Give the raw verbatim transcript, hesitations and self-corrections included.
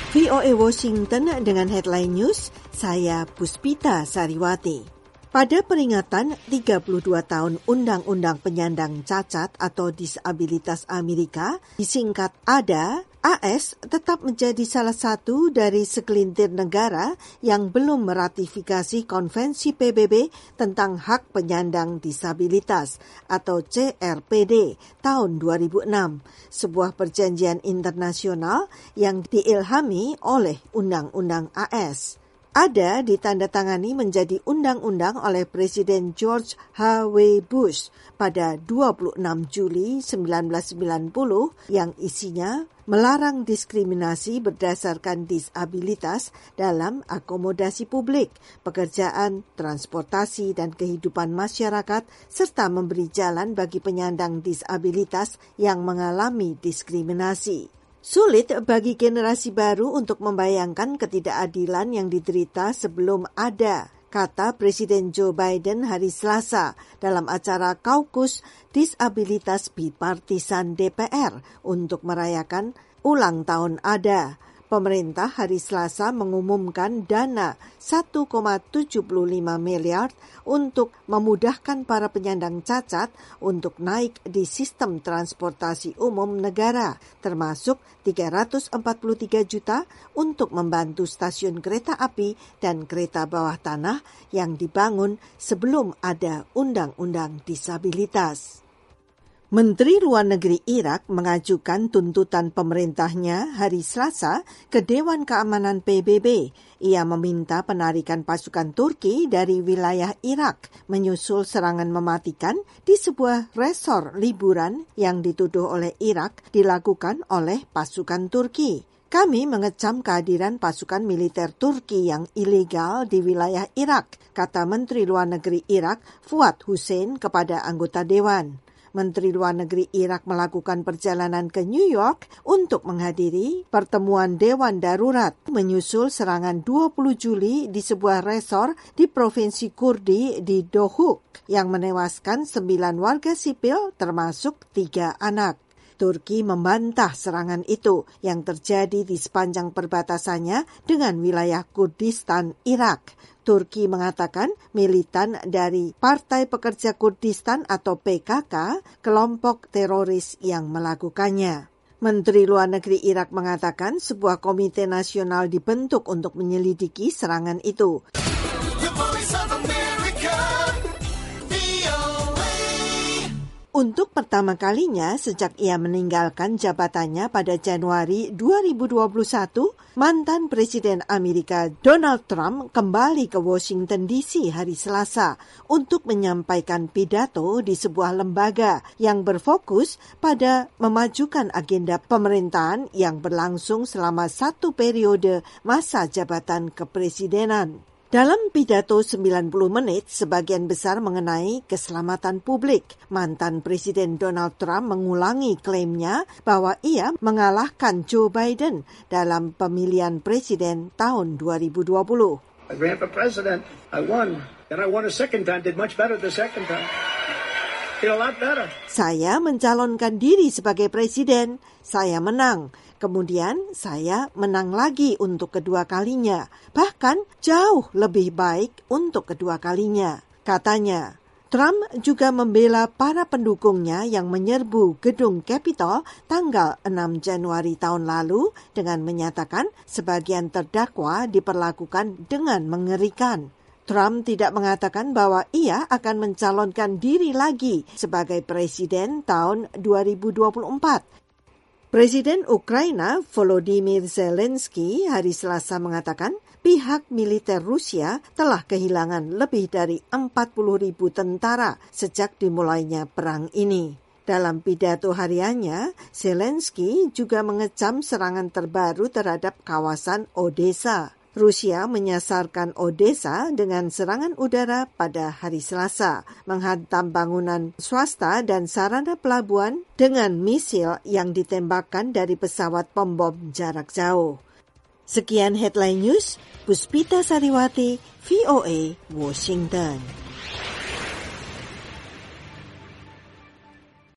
V O A Washington dengan headline news, saya Puspita Sariwati. Pada peringatan tiga puluh dua tahun Undang-Undang Penyandang Cacat atau Disabilitas Amerika, disingkat A D A, A S tetap menjadi salah satu dari segelintir negara yang belum meratifikasi Konvensi P B B tentang Hak Penyandang Disabilitas atau C R P D tahun dua ribu enam, sebuah perjanjian internasional yang diilhami oleh Undang-Undang A S. A D A ditandatangani menjadi undang-undang oleh Presiden George H W Bush pada dua puluh enam Juli seribu sembilan ratus sembilan puluh yang isinya melarang diskriminasi berdasarkan disabilitas dalam akomodasi publik, pekerjaan, transportasi, dan kehidupan masyarakat, serta memberi jalan bagi penyandang disabilitas yang mengalami diskriminasi. Sulit bagi generasi baru untuk membayangkan ketidakadilan yang diderita sebelum ada, kata Presiden Joe Biden hari Selasa dalam acara Kaukus Disabilitas Bipartisan D P R untuk merayakan ulang tahun A D A. Pemerintah hari Selasa mengumumkan dana satu koma tujuh lima miliar untuk memudahkan para penyandang cacat untuk naik di sistem transportasi umum negara, termasuk tiga ratus empat puluh tiga juta untuk membantu stasiun kereta api dan kereta bawah tanah yang dibangun sebelum ada Undang-Undang Disabilitas. Menteri Luar Negeri Irak mengajukan tuntutan pemerintahnya hari Selasa ke Dewan Keamanan P B B. Ia meminta penarikan pasukan Turki dari wilayah Irak menyusul serangan mematikan di sebuah resor liburan yang dituduh oleh Irak dilakukan oleh pasukan Turki. Kami mengecam kehadiran pasukan militer Turki yang ilegal di wilayah Irak, kata Menteri Luar Negeri Irak Fuad Hussein kepada anggota Dewan. Menteri Luar Negeri Irak melakukan perjalanan ke New York untuk menghadiri pertemuan Dewan Darurat menyusul serangan dua puluh Juli di sebuah resor di Provinsi Kurdi di Dohuk yang menewaskan sembilan warga sipil termasuk tiga anak. Turki membantah serangan itu yang terjadi di sepanjang perbatasannya dengan wilayah Kurdistan, Irak. Turki mengatakan militan dari Partai Pekerja Kurdistan atau P K K, kelompok teroris yang melakukannya. Menteri Luar Negeri Irak mengatakan sebuah komite nasional dibentuk untuk menyelidiki serangan itu. Untuk pertama kalinya sejak ia meninggalkan jabatannya pada Januari dua ribu dua puluh satu, mantan Presiden Amerika Donald Trump kembali ke Washington D C hari Selasa untuk menyampaikan pidato di sebuah lembaga yang berfokus pada memajukan agenda pemerintahan yang berlangsung selama satu periode masa jabatan kepresidenan. Dalam pidato sembilan puluh menit, sebagian besar mengenai keselamatan publik. Mantan Presiden Donald Trump mengulangi klaimnya bahwa ia mengalahkan Joe Biden dalam pemilihan presiden tahun dua ribu dua puluh. I ran for president. I won. Then I won a second time. Did much better the second time. Did a lot better. Saya mencalonkan diri sebagai presiden. Saya menang. Kemudian saya menang lagi untuk kedua kalinya, bahkan jauh lebih baik untuk kedua kalinya, katanya. Trump juga membela para pendukungnya yang menyerbu gedung Capitol tanggal enam Januari tahun lalu dengan menyatakan sebagian terdakwa diperlakukan dengan mengerikan. Trump tidak mengatakan bahwa ia akan mencalonkan diri lagi sebagai presiden tahun dua ribu dua puluh empat. Presiden Ukraina Volodymyr Zelensky hari Selasa mengatakan pihak militer Rusia telah kehilangan lebih dari empat puluh ribu tentara sejak dimulainya perang ini. Dalam pidato hariannya, Zelensky juga mengecam serangan terbaru terhadap kawasan Odessa. Rusia menyasarkan Odessa dengan serangan udara pada hari Selasa, menghantam bangunan swasta dan sarana pelabuhan dengan misil yang ditembakkan dari pesawat pembom jarak jauh. Sekian headline news, Puspita Sariwati, V O A, Washington.